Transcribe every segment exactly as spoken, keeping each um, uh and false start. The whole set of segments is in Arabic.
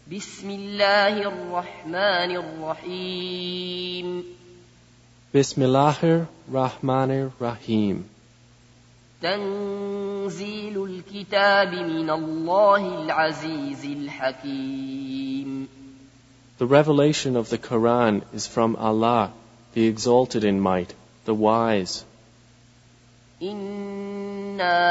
بسم الله الرحمن الرحيم Bismillahir Rahmanir Rahim. تنزيل الكتاب من الله العزيز الحكيم. The revelation of the Quran is from Allah, the exalted in might, the wise. إنا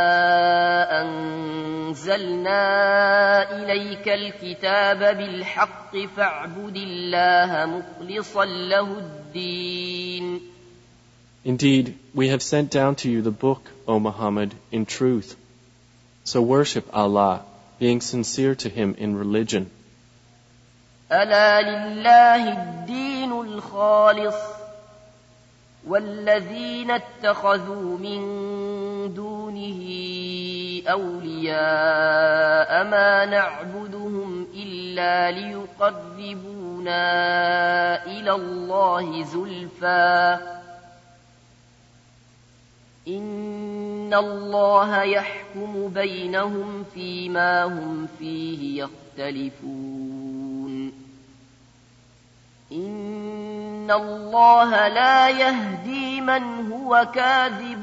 أنزلنا إليك الكتاب بالحق فاعبد الله مخلصا له الدين. Indeed, we have sent down to you the book, O Muhammad, in truth. So worship Allah, being sincere to Him in religion. ألا لله الدين الخالص والذين اتخذوا من دونه أولياء ما نعبدهم إلا ليقربونا إلى الله زلفى إن الله يحكم بينهم فيما هم فيه يختلفون إن الله لا يهدي من هو كاذب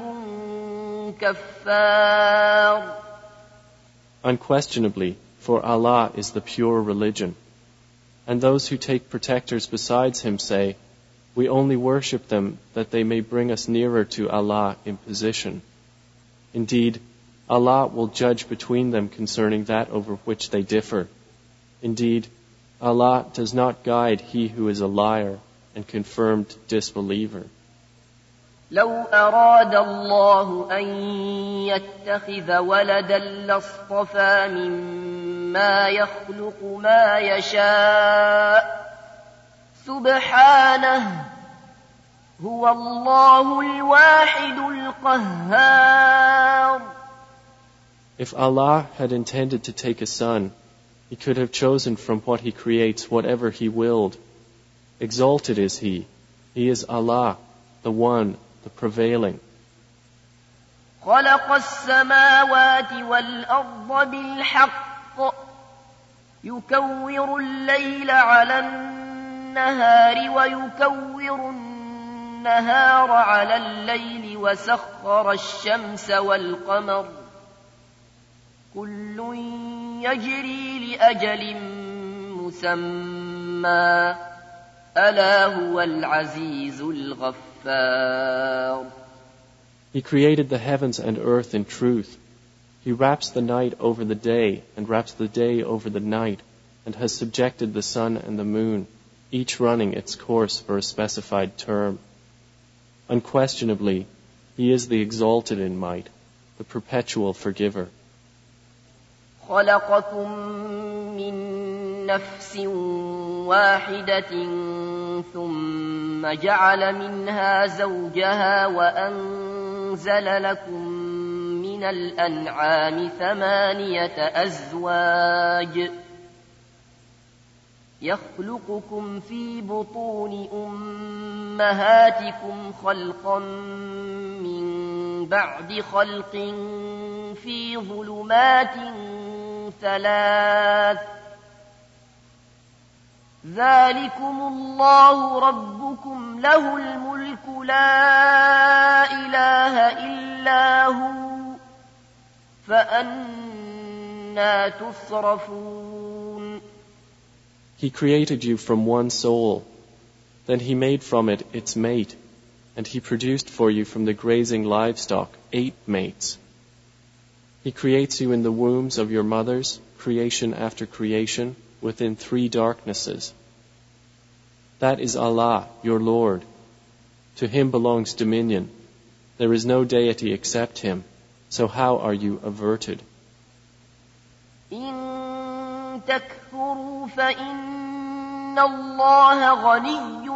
كفار. Unquestionably, for Allah is the pure religion. And those who take protectors besides Him say, we only worship them that they may bring us nearer to Allah in position. Indeed, Allah will judge between them concerning that over which they differ. Indeed, Allah does not guide he who is a liar and confirmed disbeliever. لو أراد الله أن يتخذ ولدا لاصطفى مما يخلق ما يشاء سبحانه هو الله الواحد القهار. If Allah had intended to take a son, He could have chosen from what He creates whatever He willed. Exalted is He. He is Allah, the One, the Prevailing. خلق السماوات والأرض بالحق يكور الليل على النهار ويكور النهار على الليل وسخر الشمس والقمر كل يجري لأجل مسمى ألا هو العزيز الغفار. He created the heavens and earth in truth. He wraps the night over the day and wraps the day over the night and has subjected the sun and the moon, each running its course for a specified term. Unquestionably, He is the exalted in might, the perpetual forgiver. خلقكم من نفس واحدة ثم جعل منها زوجها وأنزل لكم من الأنعام ثمانية أزواج يخلقكم في بطون أمهاتكم خلقا من بعد خلق في ظلمات ثلاث ذلكم الله ربكم له الملك لا إله إلا هو فأنى تصرفون. He created you from one soul. Then He made from it its mate, and He produced for you from the grazing livestock eight mates. He creates you in the wombs of your mothers, creation after creation, within three darknesses. That is Allah, your Lord. To Him belongs dominion. There is no deity except Him. So how are you averted? إن تكفروا فإن الله غني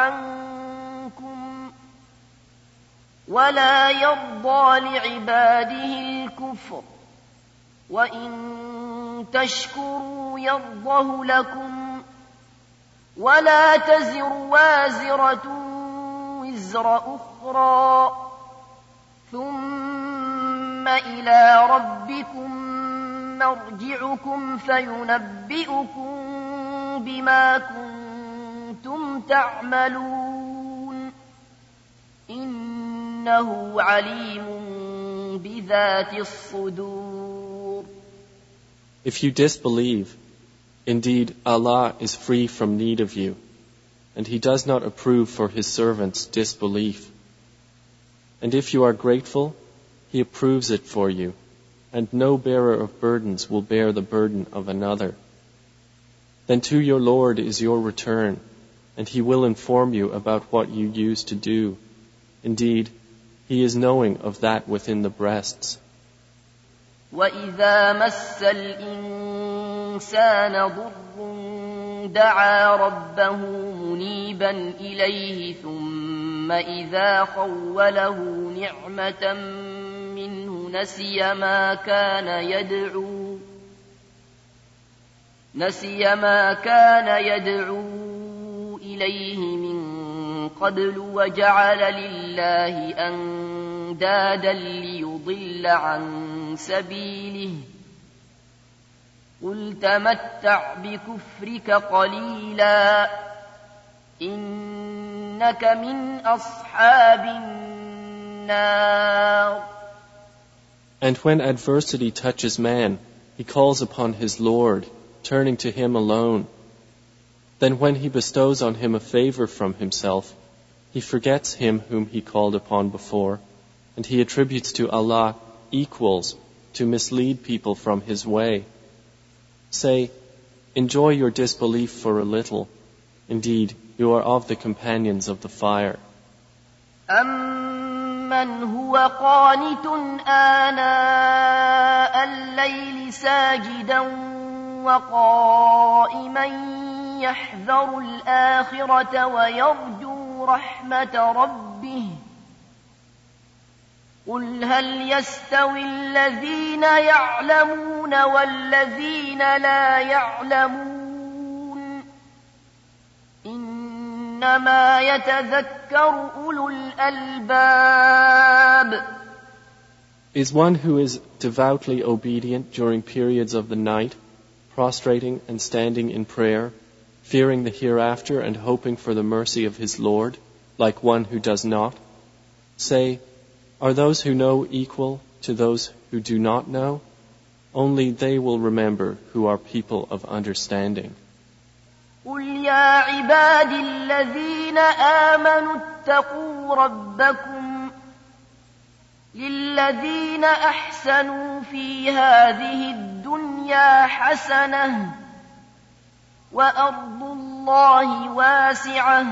عنكم ولا يرضى لعباده الكفر وإن تشكروا يرضه لكم ولا تزر وازرة وزر أخرى ثم إلى ربكم مرجعكم فينبئكم بما كنتم تعملون إنه عليم بذات الصدور. If you disbelieve, indeed Allah is free from need of you, and He does not approve for His servants disbelief. And if you are grateful, He approves it for you, and no bearer of burdens will bear the burden of another. Then to your Lord is your return, and He will inform you about what you used to do. Indeed, He is knowing of that within the breasts. وَإِذَا مَسَّ الْإِنسَانَ ضُرٌّ دَعَا رَبَّهُ مُنِيبًا إِلَيْهِ ثُمَّ إِذَا خَوَّلَهُ نِعْمَةً مِّنْهُ نَسِيَ مَا كَانَ يَدْعُو نَسِيَ مَا كَانَ يَدْعُو إِلَيْهِ مِن قَبْلُ وَجَعَلَ لِلَّهِ أَندَادًا لِّيُضِلَّ عَن سبيله قل تمتع بكفرك قليلا إنك من أصحاب النار. And when adversity touches man, he calls upon his Lord, turning to Him alone. Then when he bestows on him a favor from himself, he forgets Him whom he called upon before, and he attributes to Allah equals to mislead people from His way. Say, enjoy your disbelief for a little. Indeed, you are of the companions of the fire. أَمَّنْ هُوَ قَانِتٌ آنَاءَ اللَّيْلِ سَاجِدًا وَقَائِمًا يَحْذَرُ الْآخِرَةَ وَيَرْجُو رَحْمَةَ رَبِّهِ قل هل يستوي الذين يعلمون والذين لا يعلمون إنما يتذكر أولو الألباب. Is one who is devoutly obedient during periods of the night, prostrating and standing in prayer, fearing the hereafter and hoping for the mercy of his Lord, like one who does not? Say, are those who know equal to those who do not know? Only they will remember who are people of understanding. قُلْ يَا عِبَادِ الَّذِينَ آمَنُوا اتَّقُوا رَبَّكُمْ لِلَّذِينَ أَحْسَنُوا فِي هَذِهِ الدُّنْيَا حَسَنَةٌ وَأَرْضُ اللَّهِ وَاسِعَةٌ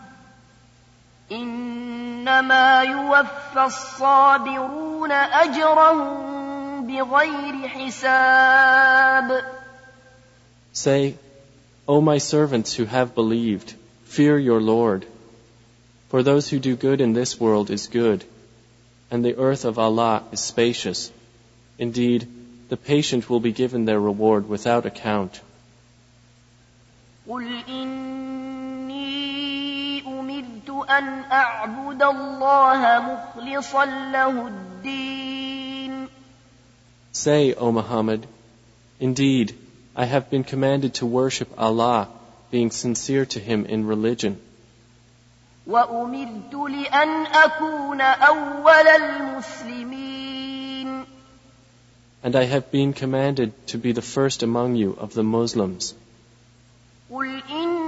إِنَّمَا يُوَفَّى الصَّابِرُونَ أَجْرَهُم بِغَيْرِ حِسَابٍ. Say, O my servants who have believed, fear your Lord. For those who do good in this world is good, and the earth of Allah is spacious. Indeed, the patient will be given their reward without account. قُلْ إِنِّي أُمِرْتُ أَنْ أَعْبُدَ اللَّهَ مُخْلِصًا لَهُ الدِّينَ. Say, O Muhammad, indeed, I have been commanded to worship Allah, being sincere to Him in religion. وَأُمِرْتُ لِأَنْ أَكُونَ أَوَّلَ الْمُسْلِمِينَ. And I have been commanded to be the first among you of the Muslims. قُلْ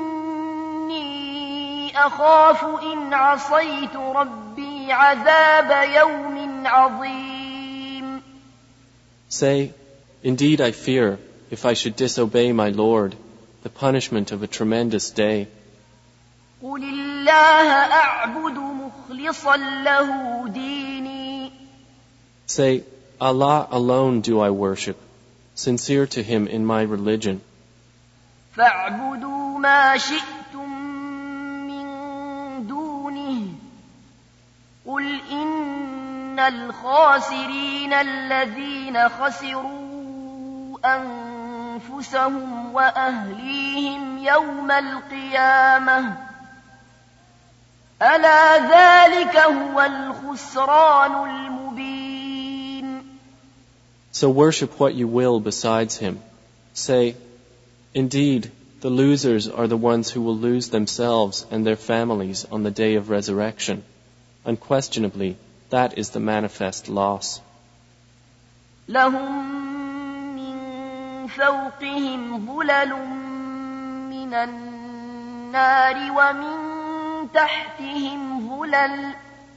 إِنِّي أَخَافُ إِنْ عَصَيْتُ رَبِّي عَذَابَ يَوْمٍ عَظِيمٍ. Say, indeed I fear, if I should disobey my Lord, the punishment of a tremendous day. قُلِ اللَّهَ أَعْبُدُ مُخْلِصًا لَهُ دِينِي. Say, Allah alone do I worship, sincere to Him in my religion. فَاعْبُدُوا مَا شِئْتُم مِّن دُونِهِ قُلْ إِنَّ الْخَاسِرِينَ الَّذِينَ خَسِرُوا أَنفُسَهُمْ وَأَهْلِيهِمْ يَوْمَ الْقِيَامَةِ أَلَا ذَلِكَ هُوَ الْخُسْرَانُ الْمُبِينُ. So worship what you will besides Him. Say, indeed, the losers are the ones who will lose themselves and their families on the day of resurrection. Unquestionably, that is the manifest loss. لهم من فوقهم ظلل من النار ومن تحتهم ظلل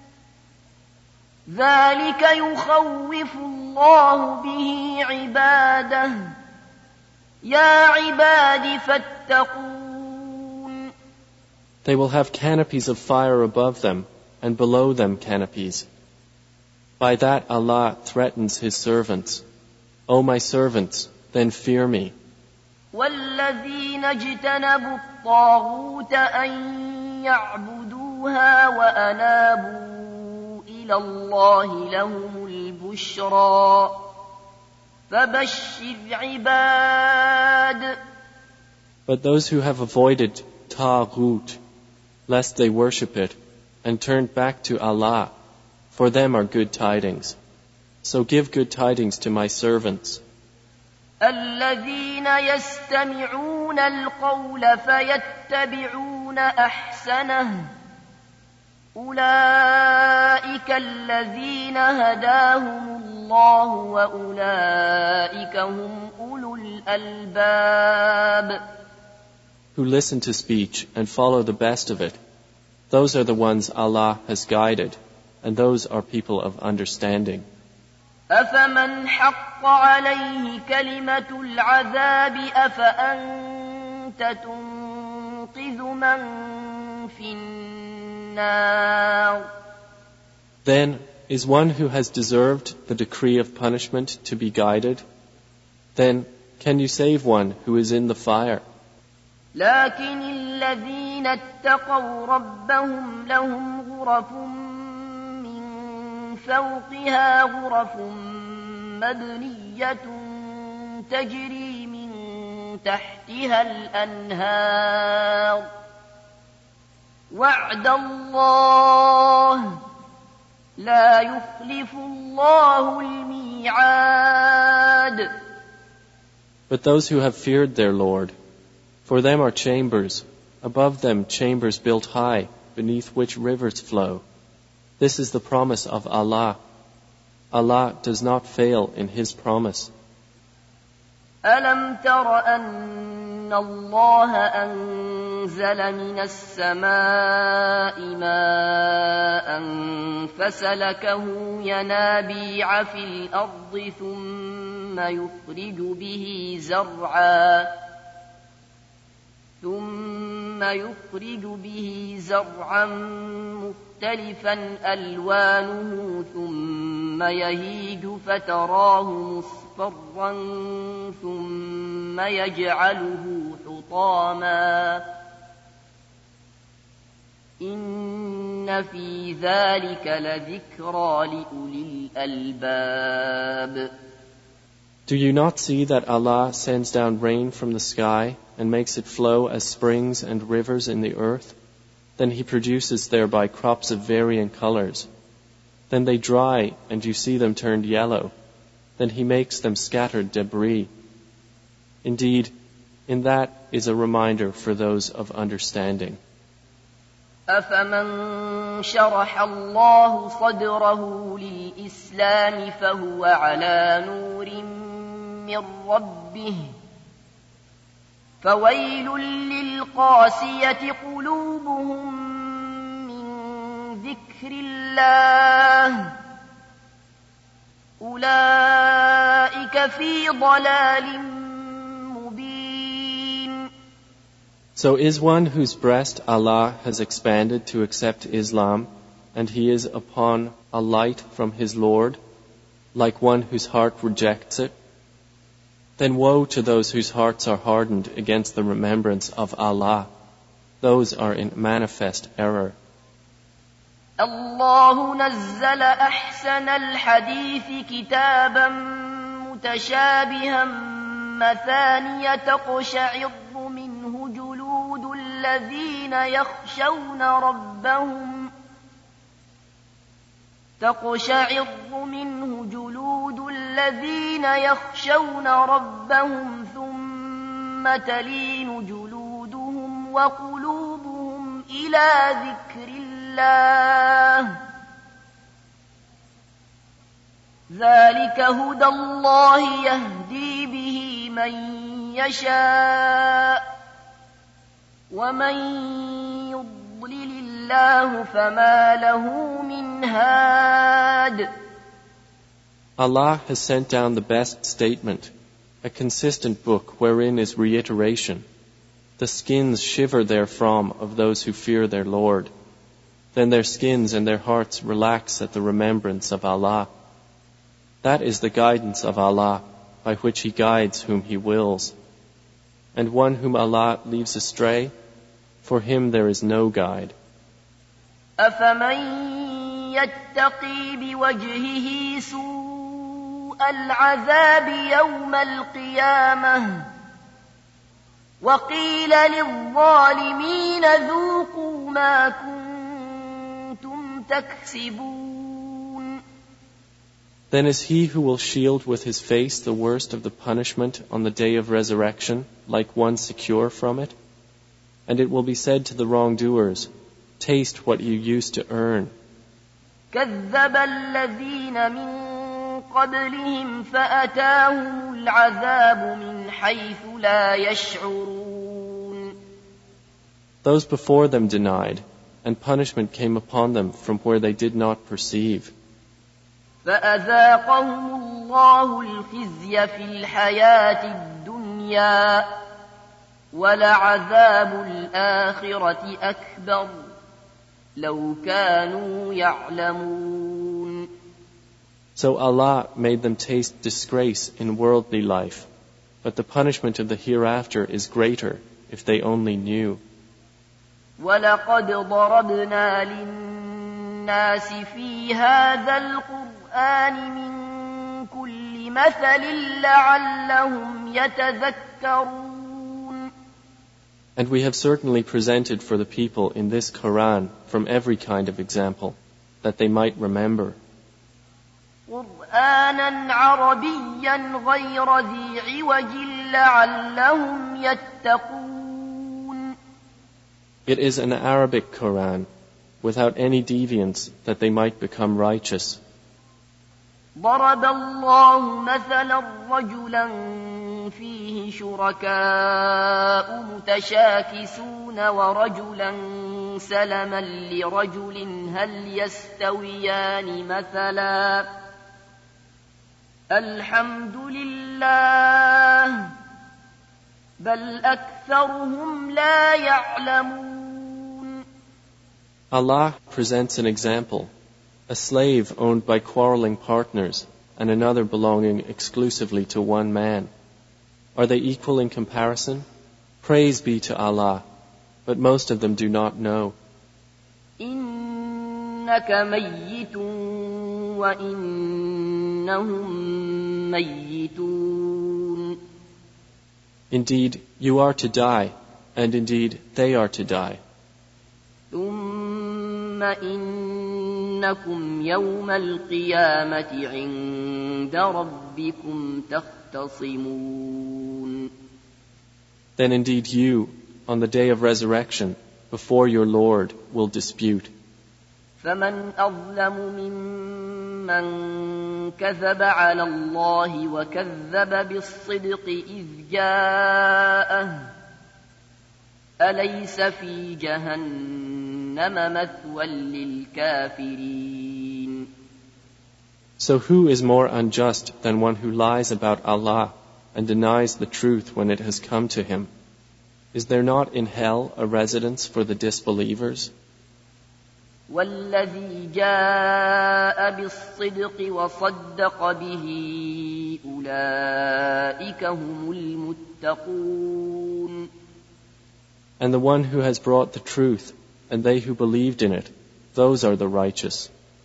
ذلك يخوف الله به عباده يا عباد فاتقون. They will have canopies of fire above them, and below them canopies. By that Allah threatens His servants. O my servants, then fear me. والذين اجتنبوا الطاغوت أن يعبدوها وأنابوا إلى الله لهم البشرى فبشر عباد. But those who have avoided Taghut, lest they worship it, and turned back to Allah, for them are good tidings. So give good tidings to my servants. الذين يستمعون القول فيتبعون أحسنه أولئك الذين هداهم الله وأولئك هم أولو الألباب. Who listen to speech and follow the best of it, those are the ones Allah has guided, and those are people of understanding. أفمن حق عليه كلمة العذاب أفأنت تنقذ من في النار. Then, is one who has deserved the decree of punishment to be guided? Then, can you save one who is in the fire? لكن الذين اتقوا ربهم لهم غرف من فوقها غرف مبنية تجري من تحتها الأنهار وعد الله لا يخلف الله الميعاد. But those who have feared their Lord, for them are chambers, above them chambers built high, beneath which rivers flow. This is the promise of Allah. Allah does not fail in His promise. ألم تر أن الله أنزل من السماء ماء فسلكه ينابيع في الأرض ثم يخرج به زرعا ثم يخرج به زرعا مختلفا ألوانه ثم يهيج فتراه مصفرا ثم يجعله حطاما إن في ذلك لذكرى لأولي الألباب. Do you not see that Allah sends down rain from the sky and makes it flow as springs and rivers in the earth? Then He produces thereby crops of varying colors. Then they dry and you see them turned yellow. Then He makes them scattered debris. Indeed, in that is a reminder for those of understanding. أفمن شرح الله صدره للإسلام فهو على نور من ربه فويل للقاسية قلوبهم من ذكر الله أولئك في ضلال مبين. So is one whose breast Allah has expanded to accept Islam, and he is upon a light from his Lord, like one whose heart rejects it? Then woe to those whose hearts are hardened against the remembrance of Allah. Those are in manifest error. الله نزل أحسن الحديث كتابا متشابها مثانية تقشعر منه جلود الذين يخشون ربهم تقشعر منه جلود الذين يخشون ربهم ثم تلين جلودهم وقلوبهم إلى ذكر الله ذلك هدى الله يهدي به من يشاء ومن يضلل الله فما له من هاد. Allah has sent down the best statement, a consistent book wherein is reiteration. The skins shiver therefrom of those who fear their Lord. Then their skins and their hearts relax at the remembrance of Allah. That is the guidance of Allah, by which He guides whom He wills. And one whom Allah leaves astray, for him there is no guide. أَفَمَن يَتَّقِي بِوَجْهِهِ سُوءَ الْعَذَابِ يَوْمَ الْقِيَامَةِ وَقِيلَ لِلظَّالِمِينَ ذُوقُوا مَا كُنتُمْ تَكْسِبُونَ. Then is he who will shield with his face the worst of the punishment on the day of resurrection, like one secure from it? And it will be said to the wrongdoers, taste what you used to earn. كذب الذين من قبلهم فأتاهم العذاب من حيث لا يشعرون. Those before them denied, and punishment came upon them from where they did not perceive. فأذاقهم الله الخزي في الحياة الدنيا ولعذاب الآخرة أكبر لو كانوا يعلمون. So Allah made them taste disgrace in worldly life, but the punishment of the hereafter is greater if they only knew. وَلَقَدْ ضَرَبْنَا لِلنَّاسِ فِي هَذَا الْقُرْآنِ مِنْ كُلِّ مَثَلٍ لَعَلَّهُمْ يَتَذَكَّرُونَ. And we have certainly presented for the people in this Quran from every kind of example, that they might remember. قُرْآنًا عَرَبِيًّا غَيْرَ ذِي عِوَجٍ لَعَلَّهُمْ يَتَّقُونَ. It is an Arabic Quran, without any deviance, that they might become righteous. ضرب الله مثلا رجلا فيه شركاء متشاكسون ورجلا سلما لرجل هل يستويان مثلا الحمد لله بل أكثرهم لا يعلمون. Allah presents an example. A slave owned by quarreling partners and another belonging exclusively to one man. Are they equal in comparison? Praise be to Allah, but most of them do not know. إِنَّكَ مَيِّتٌ وَإِنَّهُمْ مَيِّتُونَ. Indeed, you are to die, and indeed they are to die. ثُمَّ إِنَّكُمْ يَوْمَ الْقِيَامَةِ عِندَ رَبِّكُمْ تَخْتَصِمُونَ. Then indeed you, on the day of resurrection, before your Lord, will dispute. فَمَنْ أَظْلَمُ مِمَّنْ كَذَبَ عَلَى اللَّهِ وَكَذَّبَ بِالصِّدْقِ إِذْ جَاءَهُ أَلَيْسَ فِي جَهَنَّمَ مَثْوًى لِلْكَافِرِينَ. So who is more unjust than one who lies about Allah and denies the truth when it has come to him? Is there not in hell a residence for the disbelievers? وَالَّذِي جَاءَ بِالصِّدْقِ وَصَدَّقَ بِهِ أُولَئِكَ هُمُ الْمُتَّقُونَ. And the one who has brought the truth, and they who believed in it, those are the righteous.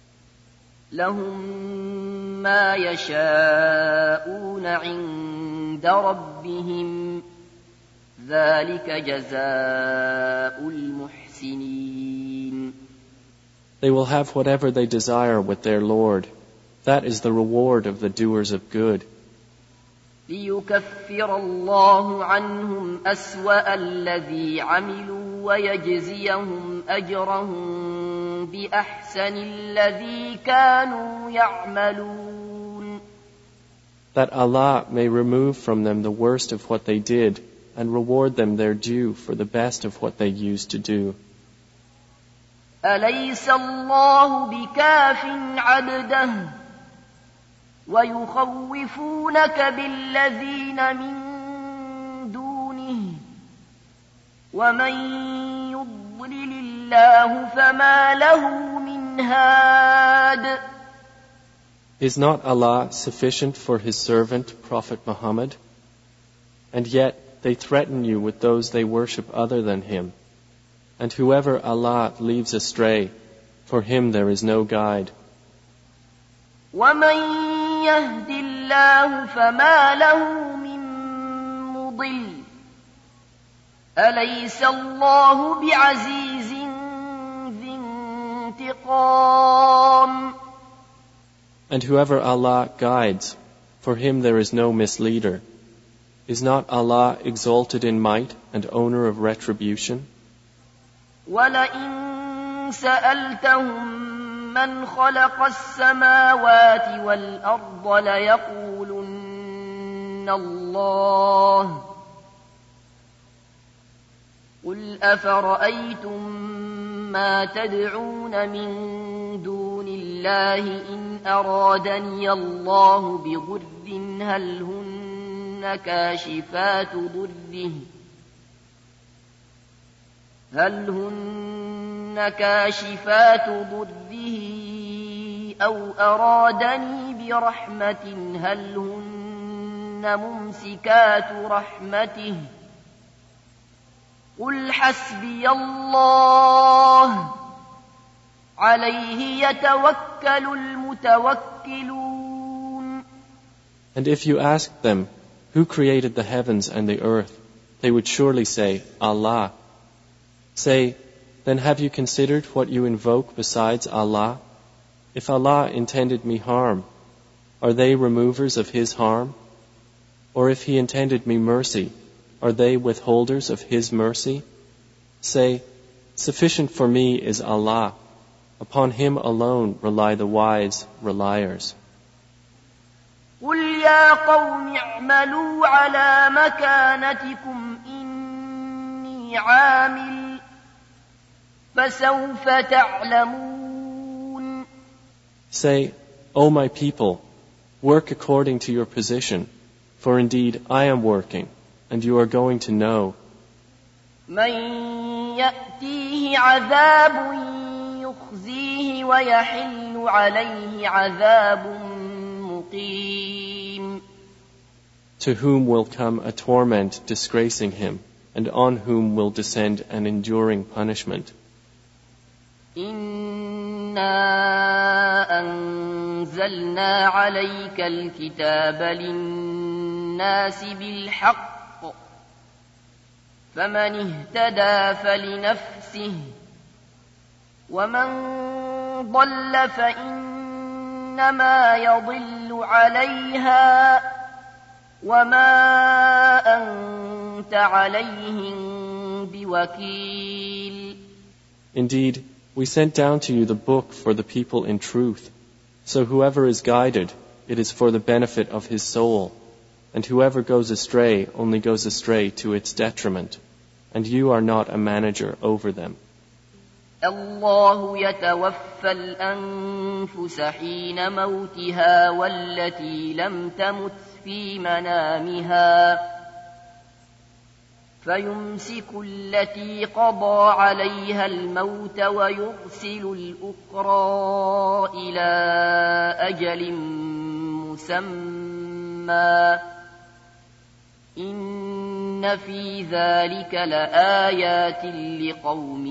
لَهُم مَّا يَشَاءُونَ عِندَ رَبِّهِمْ ذَلِكَ جَزَاءُ الْمُحْسِنِينَ. They will have whatever they desire with their Lord. That is the reward of the doers of good. ليكفر الله عنهم أسوأ الذي عملوا ويجزيهم أجرهم بأحسن الذي كانوا يعملون. That Allah may remove from them the worst of what they did and reward them their due for the best of what they used to do. أليس الله بكاف عبده ويخوفونك بالذين من دونه ومن يضلل الله فما له من هاد. Is not Allah sufficient for His servant, Prophet Muhammad? And yet they threaten you with those they worship other than Him. And whoever Allah leaves astray, for him there is no guide. وَمَن يَهْدِ اللَّهُ فَمَا لَهُ مِن مُّضِلٍّ أَلَيْسَ اللَّهُ بِعَزِيزٍ ذِي انتِقَامٍ. And whoever Allah guides, for him there is no misleader. Is not Allah exalted in might and owner of retribution? وَلَئِن سَأَلْتَهُم مَّنْ خَلَقَ السَّمَاوَاتِ وَالْأَرْضَ لَيَقُولُنَّ اللَّهُ قُلْ أَفَرَأَيْتُم مَّا تَدْعُونَ مِن دُونِ اللَّهِ إِنْ أَرَادَنِيَ اللَّهُ بِضُرٍّ هَلْ هُنَّ كَاشِفَاتُ ضُرِّهِ هل هن كاشفات ضره أو أرادني برحمة هل هن ممسكات رحمته قل حسبي الله عليه يتوكل المتوكلون. And if you asked them, who created the heavens and the earth, they would surely say, Allah. Say, then have you considered what you invoke besides Allah? If Allah intended me harm, are they removers of His harm? Or if He intended me mercy, are they withholders of His mercy? Say, sufficient for me is Allah. Upon Him alone rely the wise reliers. قُلْ يَا قَوْمِ اعْمَلُوا عَلَى مَكَانَتِكُمْ إِنِّي عَامِلٌ فَسَوْفَ تَعْلَمُونَ. Say, O my people, work according to your position, for indeed I am working, and you are going to know. مَن يَأْتِيهِ عَذَابٌ يُخْزِيهِ وَيَحِلُّ عَلَيْهِ عَذَابٌ مُقِيمٌ. To whom will come a torment disgracing him, and on whom will descend an enduring punishment. إِنَّا أَنزَلْنَا عَلَيْكَ الْكِتَابَ لِلنَّاسِ بِالْحَقِّ فَمَنِ اهْتَدَى فَلِنَفْسِهِ وَمَنْ ضَلَّ فَإِنَّمَا يَضِلُّ عَلَيْهَا وَمَا أَنْتَ عَلَيْهِمْ بِوَكِيلٍ. Indeed, we sent down to you the book for the people in truth. So whoever is guided, it is for the benefit of his soul. And whoever goes astray only goes astray to its detriment. And you are not a manager over them. الله يتوفى الأنفس حين موتها والتي لم تمت في منامها فيمسك التي قضى عليها الموت ويرسل الأخرى إلى أجل مسمى إن في ذلك لآيات لقوم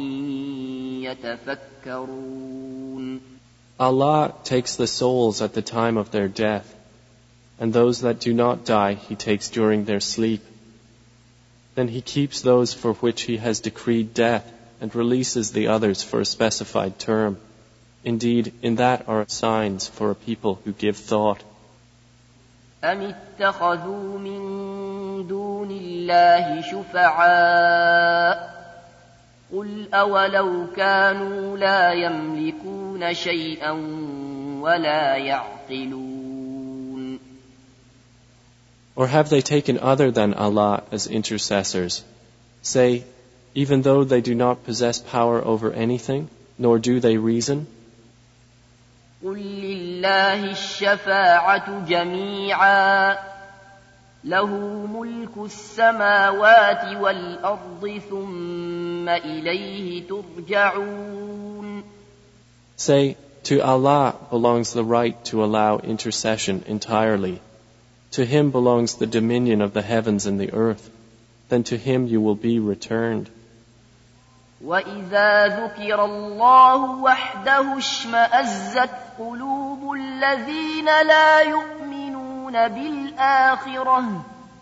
يتفكرون. Allah takes the souls at the time of their death, and those that do not die He takes during their sleep. Then He keeps those for which He has decreed death and releases the others for a specified term. Indeed, in that are signs for a people who give thought. أم اتخذوا من دون الله شفعاء قل أولو كانوا لا يملكون شيئا ولا يعقلون. Or have they taken other than Allah as intercessors? Say, even though they do not possess power over anything, nor do they reason? قل لله الشفاعة جميعا له ملك السماوات والأرض ثم إليه ترجعون. Say, to Allah belongs the right to allow intercession entirely. To Him belongs the dominion of the heavens and the earth. Then to Him you will be returned. وَإِذَا ذُكِرَ اللَّهُ وَحْدَهُ اشْمَأَزَّتْ قُلُوبُ الَّذِينَ لَا يُؤْمِنُونَ بِالْآخِرَةِ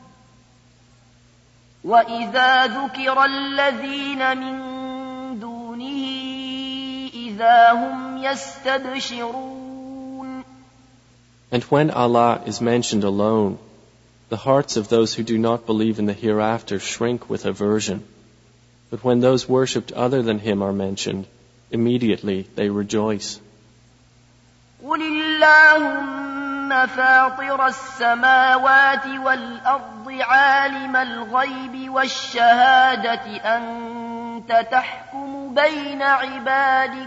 وَإِذَا ذُكِرَ الَّذِينَ مِن دُونِهِ إِذَا هُمْ يَسْتَبْشِرُونَ. And when Allah is mentioned alone, the hearts of those who do not believe in the hereafter shrink with aversion. But when those worshipped other than Him are mentioned, immediately they rejoice. قُلِ اللَّهُمَّ فَاطِرَ السَّمَاوَاتِ وَالْأَرْضِ عَالِمَ الْغَيْبِ وَالشَّهَادَةِ أَنْتَ تَحْكُمُ بَيْنَ عِبَادِكَ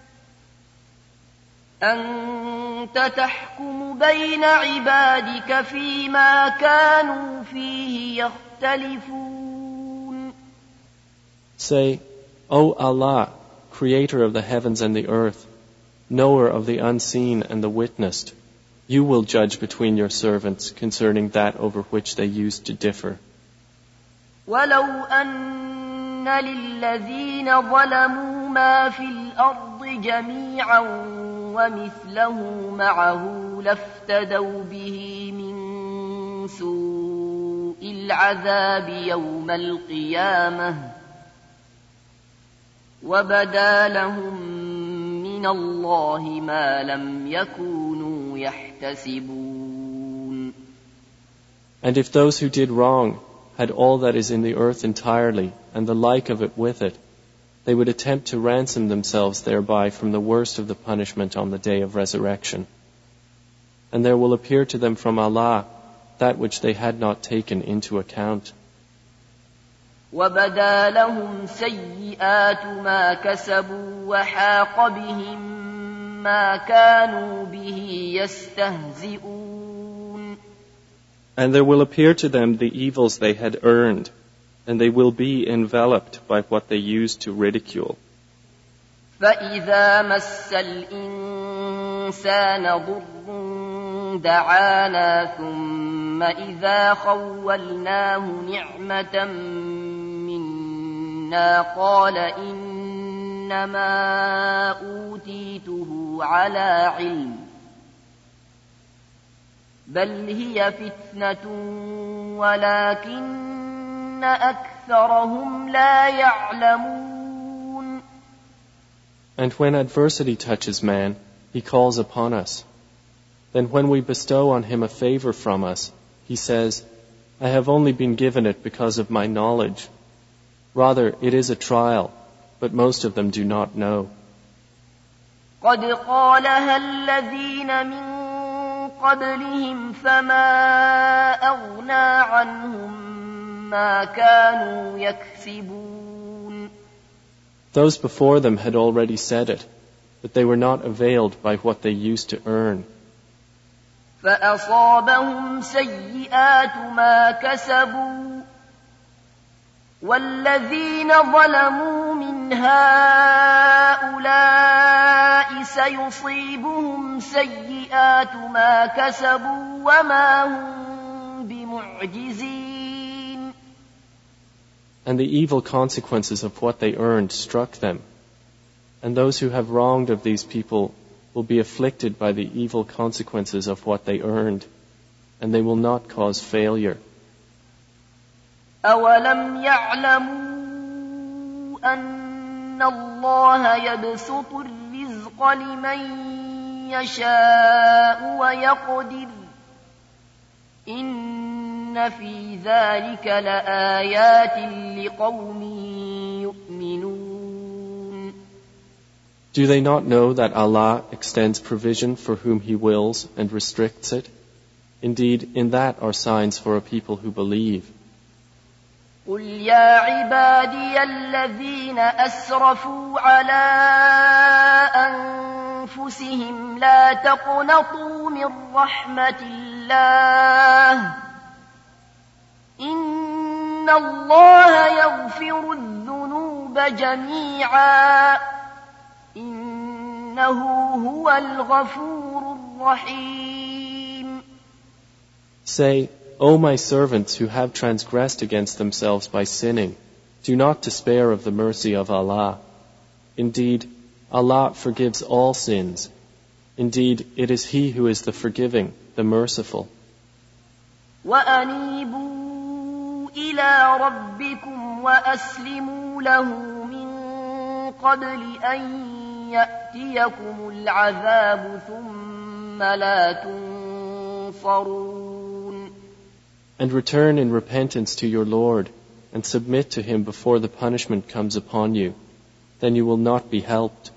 أَنْتَ تَحْكُمُ بَيْنَ عِبَادِكَ فِيمَا كَانُوا فِيهِ يَخْتَلِفُونَ. Say, O Allah, Creator of the heavens and the earth, Knower of the unseen and the witnessed, you will judge between your servants concerning that over which they used to differ. وَلَوْ أَنَّ لِلَّذِينَ ظَلَمُوا مَا فِي الْأَرْضِ جَمِيعًا وَمِثْلَهُ مَعَهُ لَافْتَدَوْا بِهِ مِنْ سُوءِ الْعَذَابِ يَوْمَ الْقِيَامَةِ وَبَدَا لَهُم مِّنَ اللَّهِ مَا لَمْ يَكُونُوا يَحْتَسِبُونَ. And if those who did wrong had all that is in the earth entirely, and the like of it with it, they would attempt to ransom themselves thereby from the worst of the punishment on the day of resurrection. And there will appear to them from Allah that which they had not taken into account. وَبَدَا لَهُمْ سَيِّئَاتُ مَا كَسَبُوا وَحَاقَ بِهِم مَّا كَانُوا بِهِ يَسْتَهْزِئُونَ. And there will appear to them the evils they had earned, and they will be enveloped by what they used to ridicule. فَإِذَا مَسَّ الْإِنسَانَ ضُرٌّ دَعَانَا ثُمَّ إِذَا خَوَّلْنَاهُ نِعْمَةً مِنَّا قَالَ إِنَّمَا أُوتِيتُهُ عَلَى عِلْمٍ بَلْ هِيَ فِتْنَةٌ وَلَكِنَّ أَكْثَرَهُمْ لَا يَعْلَمُونَ. And when adversity touches man, he calls upon us. Then when we bestow on him a favor from us, he says, I have only been given it because of my knowledge. Rather, it is a trial, but most of them do not know. قَدْ قَالَهَا الَّذِينَ مِن قَبْلِهِمْ فَمَا أَغْنَى عَنْهُمْ مَا كَانُوا يَكْسِبُونَ. Those before them had already said it, but they were not availed by what they used to earn. فَأَصَابَهُمْ سَيِّئَاتُ مَا كَسَبُوا وَالَّذِينَ ظَلَمُوا مِنْ هَؤُلَاءِ سَيُصِيبُهُمْ سَيِّئَاتُ مَا كَسَبُوا وَمَا هُمْ بِمُعْجِزِينَ. And the evil consequences of what they earned struck them. And those who have wronged of these people will be afflicted by the evil consequences of what they earned, and they will not cause failure. أَوَلَمْ يَعْلَمُوا أَنَّ اللَّهَ يَبْسُطُ الرِّزْقَ لِمَن يَشَاءُ وَيَقْدِرُ إن في ذلك لآيات لقوم يؤمنون. Do they not know that Allah extends provision for whom He wills and restricts it? Indeed, in that are signs for a people who believe. قل يا عبادي الذين أسرفوا على أنفسهم لا تقنطوا من رحمة الله إن الله يغفر الذنوب جميعا إنه هو الغفور الرحيم. Say, O my servants who have transgressed against themselves by sinning, do not despair of the mercy of Allah. Indeed, Allah forgives all sins. Indeed, it is He who is the forgiving, the merciful. وَأَنِيبُوا إِلَى رَبِّكُمْ وَأَسْلِمُوا لَهُ مِن قَبْلِ أَن يَأْتِيَكُمُ الْعَذَابُ ثُمَّ لَا تُنصَرُونَ. And return in repentance to your Lord, and submit to Him before the punishment comes upon you. Then you will not be helped.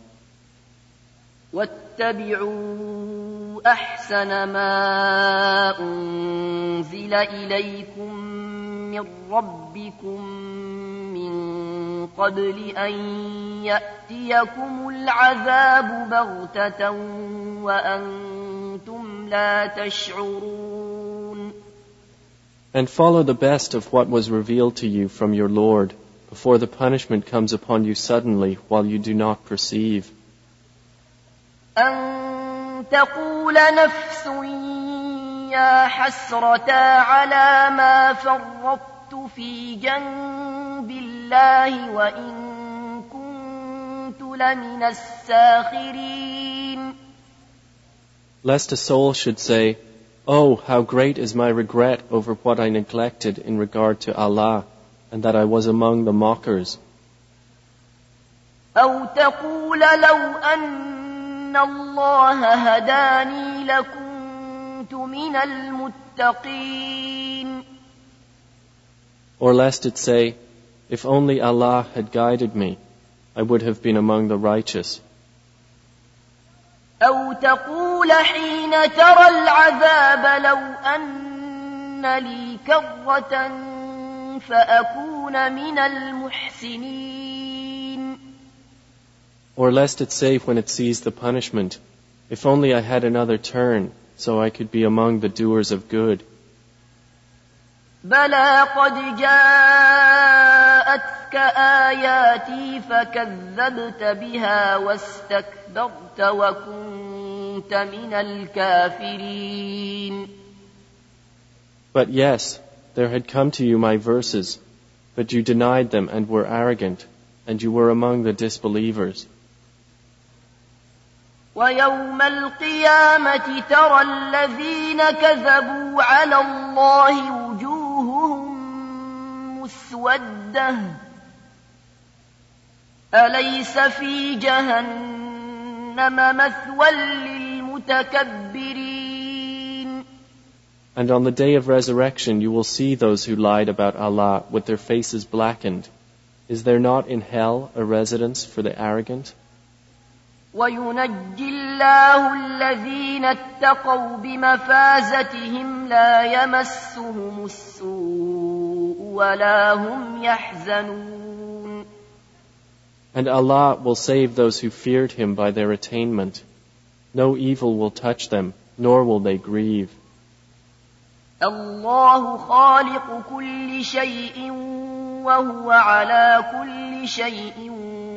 وَاتَّبِعُوا أَحْسَنَ مَا أُنزِلَ إِلَيْكُم مِّن رَّبِّكُم مِّن قَبْلِ أَن يَأْتِيَكُمُ الْعَذَابُ بَغْتَةً وَأَنتُمْ لَا تَشْعُرُونَ. And follow the best of what was revealed to you from your Lord, before the punishment comes upon you suddenly while you do not perceive. أن تقول نفس يا حسرتا على ما فرطت في جنب الله وإن كنت لمن الساخرين. Lest a soul should say, Oh, how great is my regret over what I neglected in regard to Allah, and that I was among the mockers. أو تقول لو أن الله هداني لكنت من المتقين. Or lest it say, if only Allah had guided me, I would have been among the righteous. أو تقول حين ترى العذاب لو أن لي كرة فأكون من المحسنين. Or lest it say when it sees the punishment, if only I had another turn so I could be among the doers of good. بلى قد جاءتك آياتي فكذبت بها واستكبرت وكنت من الكافرين. But yes, there had come to you my verses, but you denied them and were arrogant, and you were among the disbelievers. ويوم القيامة ترى الذين كذبوا على الله وجوههم مسودة أليس في جهنم مثوى للمتكبرين. And on the day of resurrection you will see those who lied about Allah with their faces blackened. Is there not in hell a residence for the arrogant? وينجي الله الذين اتقوا بمفازتهم لا يمسهم السوء ولا هم يحزنون. And Allah will save those who feared Him by their attainment. No evil will touch them, nor will they grieve. الله خالق كل شيء وهو على كل شيء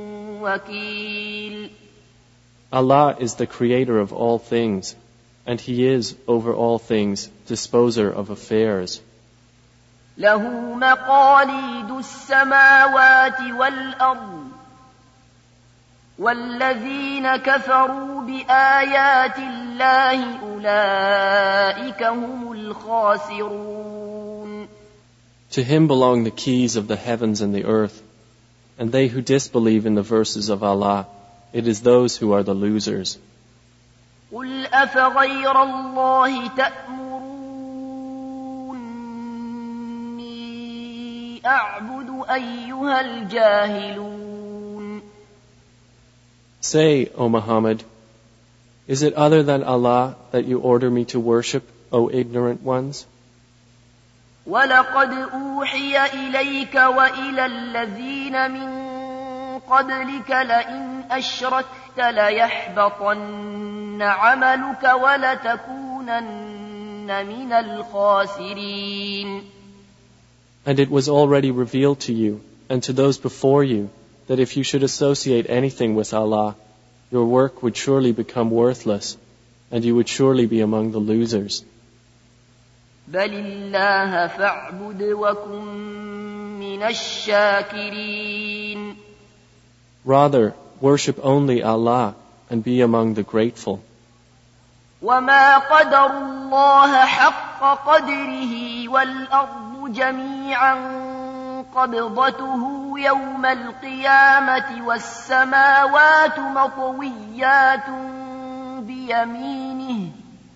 وكيل. Allah is the creator of all things, and He is, over all things, disposer of affairs. له مقاليد السماوات والأرض والذين كفروا بآيات الله أولئك هم الخاسرون. To Him belong the keys of the heavens and the earth, and they who disbelieve in the verses of Allah, it is those who are the losers. قل أفغير الله أعبد أيها الجاهلون. Say, O Muhammad, is it other than Allah that you order me to worship, O ignorant ones? وَلَقَدْ أُوحِيَ إِلَيْكَ وَإِلَى الَّذِينَ مِن قَبْلِكَ لَئِنْ أَشْرَكْتَ لَيَحْبَطَنَّ عَمَلُكَ وَلَتَكُونَنَّ مِنَ الْخَاسِرِينَ. And it was already revealed to you and to those before you that if you should associate anything with Allah, your work would surely become worthless, and you would surely be among the losers. بَلِ اللَّهَ فَاعْبُدْ وَكُن مِّنَ الشَّاكِرِينَ. Rather, worship only Allah and be among the grateful. وَمَا قَدَرُوا اللَّهَ حَقَّ قَدْرِهِ وَالْأَرْضُ جَمِيعًا قَبْضَتُهُ يَوْمَ الْقِيَامَةِ وَالسَّمَاوَاتُ مَطْوِيَّاتٌ بِيَمِينِهِ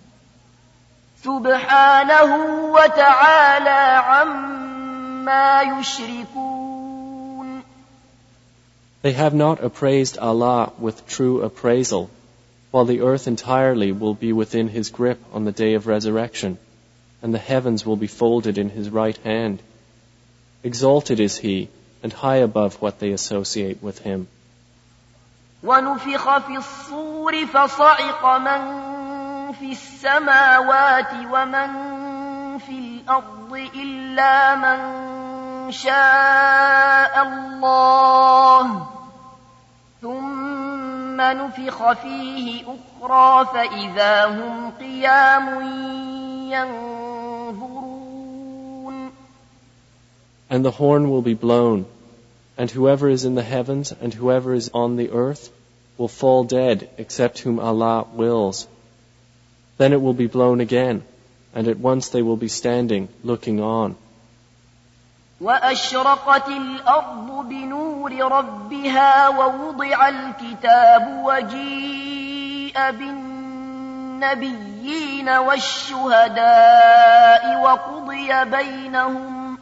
سُبْحَانَهُ وَتَعَالَى عَمَّا يُشْرِكُونَ. They have not appraised Allah with true appraisal, while the earth entirely will be within His grip on the day of resurrection, and the heavens will be folded in His right hand. Exalted is He, and high above what they associate with Him. وَنُفِخَ فِي الصُّورِ فَصَعِقَ مَن فِي السَّمَاوَاتِ وَمَن فِي الْأَرْضِ إِلَّا مَن شَاءَ اللَّهُ ثُمَّ نُفِخَ فِيهِ أُخْرَى فَإِذَا هُمْ قِيَامٌ يَنظُرُونَ. And the horn will be blown, and whoever is in the heavens and whoever is on the earth will fall dead except whom Allah wills. Then it will be blown again, and at once they will be standing, looking on. وَأَشْرَقَتِ الْأَرْضُ بِنُورِ رَبِّهَا وَوُضِعَ الْكِتَابُ وَجِيءَ بِالنَّبِيِّينَ وَالشُّهَدَاءِ وَقُضِيَ بَيْنَهُمْ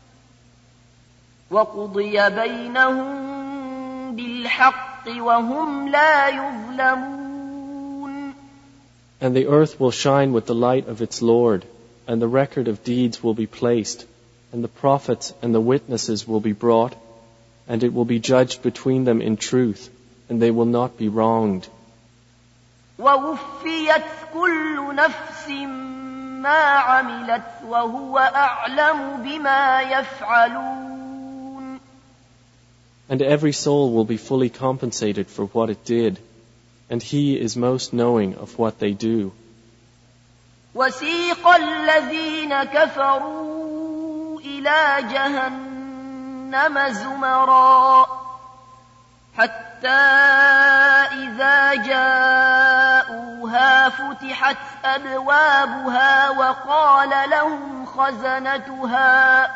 وَقُضِيَ بَيْنَهُمْ بِالْحَقِّ وَهُمْ لَا يُظْلَمُونَ. And the earth will shine with the light of its Lord, and the record of deeds will be placed, and the prophets and the witnesses will be brought, and it will be judged between them in truth, and they will not be wronged. وَوُفِّيَتْ كُلُّ نَفْسٍ مَّا عَمِلَتْ وَهُوَ أَعْلَمُ بِمَا يَفْعَلُونَ. And every soul will be fully compensated for what it did, and He is most knowing of what they do. وَسِيقَ الَّذِينَ كَفَرُوا إِلَى جَهَنَّمَ زُمَرًا حَتَّى إِذَا جَاءُوهَا فُتِحَتْ أَبْوَابُهَا وَقَالَ لَهُمْ خَزَنَتُهَا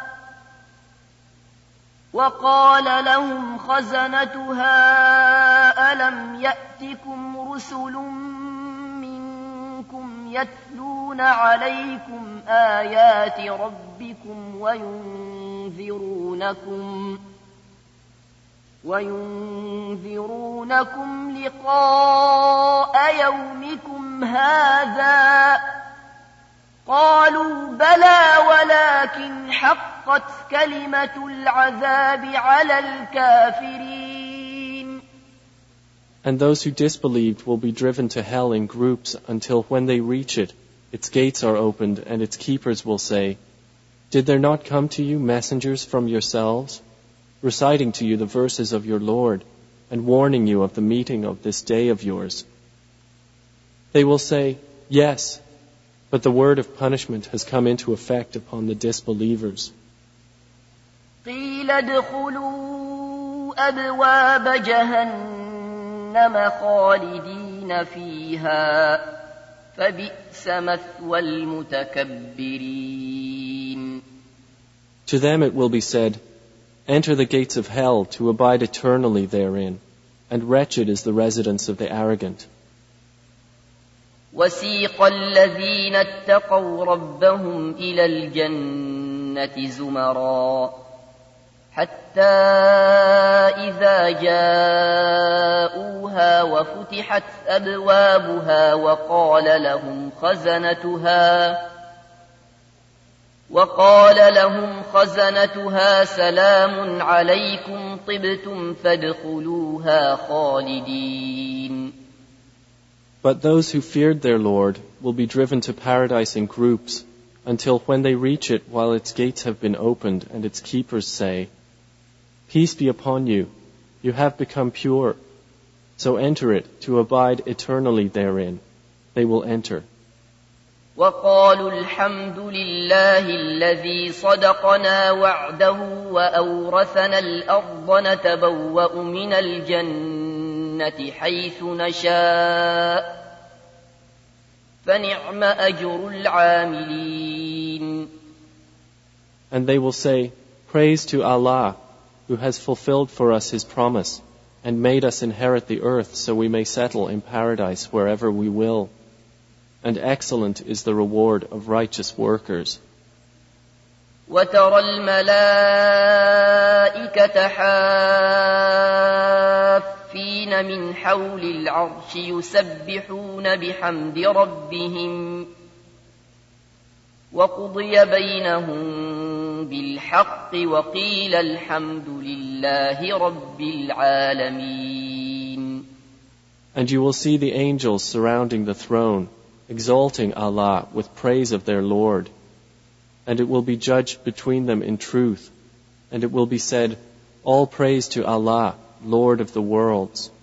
وقال لهم خزنتها ألم يأتكم رسل منكم يتلون عليكم آيات ربكم وينذرونكم وينذرونكم لقاء يومكم هذا قالوا بلى ولكن حقت كلمة العذاب على الكافرين. And those who disbelieved will be driven to hell in groups until when they reach it, its gates are opened and its keepers will say, Did there not come to you messengers from yourselves, reciting to you the verses of your Lord and warning you of the meeting of this day of yours? They will say, Yes, but the word of punishment has come into effect upon the disbelievers. قِيلَ ادْخُلُوا أَبْوَابَ جَهَنَّمَ خَالِدِينَ فِيهَا فَبِئْسَ مَثْوَى الْمُتَكَبِّرِينَ. To them it will be said, Enter the gates of hell to abide eternally therein, and wretched is the residence of the arrogant. وَسِيقَ الَّذِينَ اتَّقَوْا رَبَّهُمْ إِلَى الْجَنَّةِ زُمَرًا حتى إذا جاءوها وفتحت أبوابها وقال لهم خزنتها وقال لهم خزنتها سلام عليكم طبتم فادخلوها خالدين. But those who feared their Lord will be driven to paradise in groups, until when they reach it while its gates have been opened and its keepers say, "Peace be upon you, you have become pure, so enter it to abide eternally therein." They will enter. وقالوا الحمد لله الذي صدقنا وعده وأورثنا الأرض نتبوأ من الجنة حيث نشاء فنعم أجر العاملين. And they will say, "Praise to Allah, who has fulfilled for us His promise and made us inherit the earth so we may settle in paradise wherever we will. And excellent is the reward of righteous workers." وترى الملائكة حافين من حول العرش يسبحون بحمد ربهم وقضي بينهم بالحق وقيل الحمد لله رب العالمين. And you will see the angels surrounding the throne, exalting Allah with praise of their Lord. And it will be judged between them in truth, and it will be said, "All praise to Allah, Lord of the worlds."